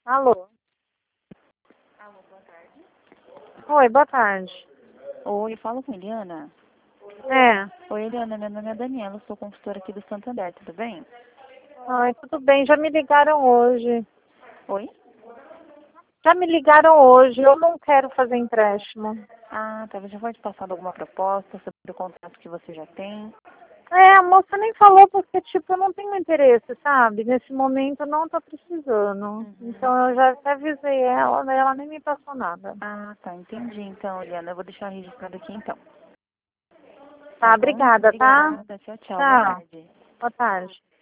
Alô? Alô, boa tarde. Oi, boa tarde. Oi, eu falo com a Eliana. É. Oi, Eliana, meu nome é Daniela, eu sou consultora aqui do Santander, tudo bem? Oi, tudo bem? Já me ligaram hoje. Oi? Já me ligaram hoje. Eu não quero fazer empréstimo. Ah, tá, você já pode passar alguma proposta sobre o contrato que você já tem? É, a moça nem falou porque, tipo, eu não tenho interesse, sabe? Nesse momento eu não tô precisando. Uhum. Então eu já até avisei ela, mas ela nem me passou nada. Ah, tá, entendi. Então, Eliana, eu vou deixar registrado aqui então. Tá, Tá bom? obrigada, tá? Obrigada, tchau, tchau, boa Tchau. tarde. Boa tarde.